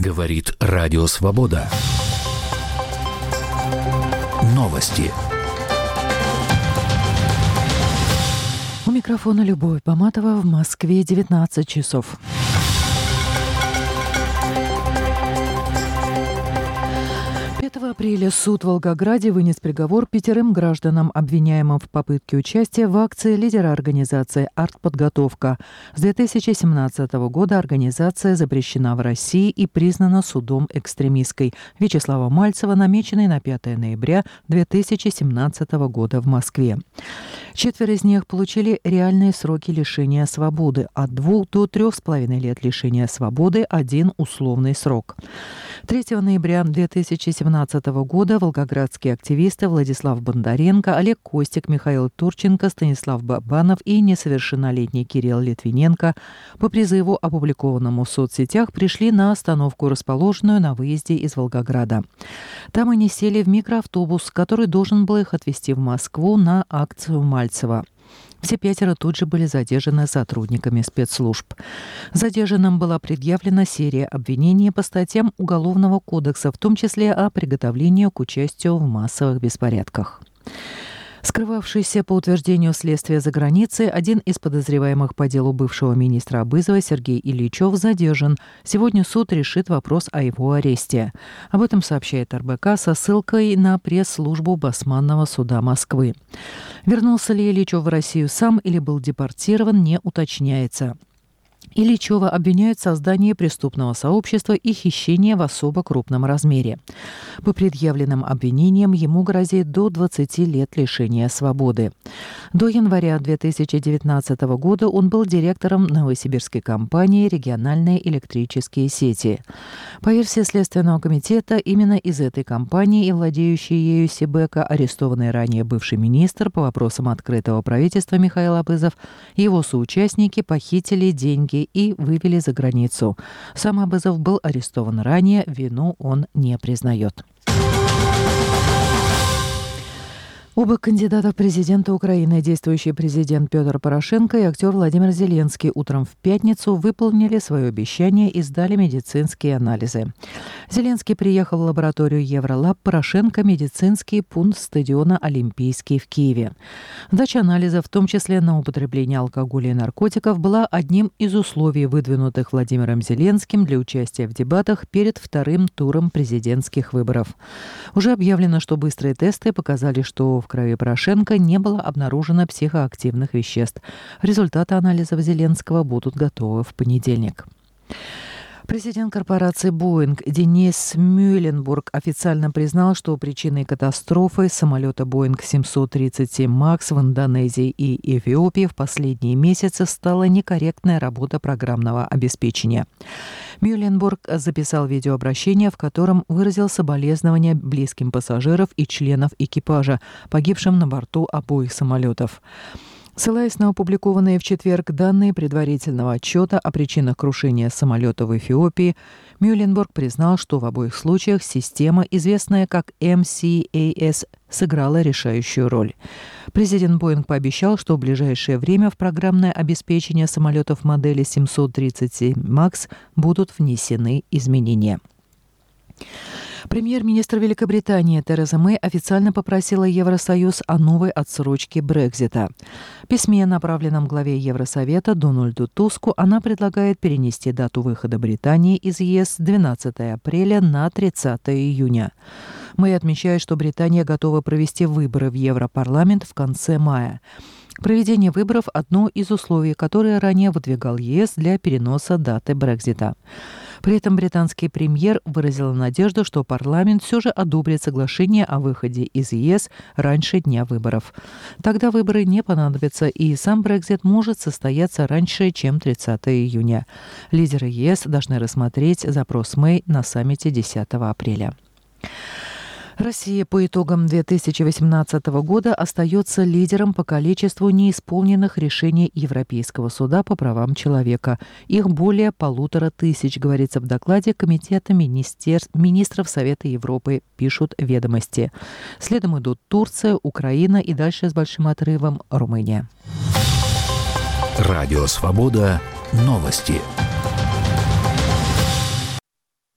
Говорит Радио Свобода. Новости. У микрофона Любовь Баматова. В Москве 19 часов. 5 апреля суд в Волгограде вынес приговор 5 гражданам, обвиняемым в попытке участия в акции лидера организации «Артподготовка». С 2017 года организация запрещена в России и признана судом экстремистской. Вячеслава Мальцева, намеченный на 5 ноября 2017 года в Москве. 4 из них получили реальные сроки лишения свободы – от 2 до 3,5 лет лишения свободы, 1 условный срок. 3 ноября 2017 года волгоградские активисты Владислав Бондаренко, Олег Костик, Михаил Турченко, Станислав Бабанов и несовершеннолетний Кирилл Литвиненко по призыву, опубликованному в соцсетях, пришли на остановку, расположенную на выезде из Волгограда. Там они сели в микроавтобус, который должен был их отвезти в Москву на акцию Мальцева. Все 5 тут же были задержаны сотрудниками спецслужб. Задержанным была предъявлена серия обвинений по статьям Уголовного кодекса, в том числе о приготовлении к участию в массовых беспорядках. Скрывавшийся по утверждению следствия за границей, один из подозреваемых по делу бывшего министра Абызова Сергей Ильичев задержан. Сегодня суд решит вопрос о его аресте. Об этом сообщает РБК со ссылкой на пресс-службу Басманного суда Москвы. Вернулся ли Ильичев в Россию сам или был депортирован, не уточняется. Ильичева обвиняют в создании преступного сообщества и хищении в особо крупном размере. По предъявленным обвинениям ему грозит до 20 лет лишения свободы. До января 2019 года он был директором новосибирской компании «Региональные электрические сети». По версии Следственного комитета, именно из этой компании и владеющий ею Сибэко, арестованный ранее бывший министр по вопросам открытого правительства Михаил Абызов, и его соучастники похитили деньги и вывели за границу. Сам Абызов был арестован ранее, вину он не признает. Оба кандидата в президенты Украины, действующий президент Петр Порошенко и актер Владимир Зеленский, утром в пятницу выполнили свое обещание и сдали медицинские анализы. Зеленский приехал в лабораторию Евролаб, Порошенко – медицинский пункт стадиона «Олимпийский» в Киеве. Сдача анализов, в том числе на употребление алкоголя и наркотиков, была одним из условий, выдвинутых Владимиром Зеленским для участия в дебатах перед вторым туром президентских выборов. Уже объявлено, что быстрые тесты показали, что в крови Порошенко не было обнаружено психоактивных веществ. Результаты анализов Зеленского будут готовы в понедельник. Президент корпорации «Боинг» Денис Мюлленбург официально признал, что причиной катастрофы самолета «Боинг 737 МАКС» в Индонезии и Эфиопии в последние месяцы стала некорректная работа программного обеспечения. Мюлленбург записал видеообращение, в котором выразил соболезнования близким пассажиров и членов экипажа, погибшим на борту обоих самолетов. Ссылаясь на опубликованные в четверг данные предварительного отчета о причинах крушения самолета в Эфиопии, Мюлленбург признал, что в обоих случаях система, известная как MCAS, сыграла решающую роль. Президент Боинг пообещал, что в ближайшее время в программное обеспечение самолетов модели 737 МАКС будут внесены изменения. Премьер-министр Великобритании Тереза Мэй официально попросила Евросоюз о новой отсрочке Брексита. В письме, направленном главе Евросовета Дональду Туску, она предлагает перенести дату выхода Британии из ЕС с 12 апреля на 30 июня. Мэй отмечает, что Британия готова провести выборы в Европарламент в конце мая. Проведение выборов – одно из условий, которые ранее выдвигал ЕС для переноса даты Брексита. При этом британский премьер выразил надежду, что парламент все же одобрит соглашение о выходе из ЕС раньше дня выборов. Тогда выборы не понадобятся, и сам Брексит может состояться раньше, чем 30 июня. Лидеры ЕС должны рассмотреть запрос Мэй на саммите 10 апреля. Россия по итогам 2018 года остается лидером по количеству неисполненных решений Европейского суда по правам человека. Их более 1500, говорится в докладе Комитета министров Совета Европы, пишут «Ведомости». Следом идут Турция, Украина и дальше с большим отрывом Румыния. Радио «Свобода». Новости.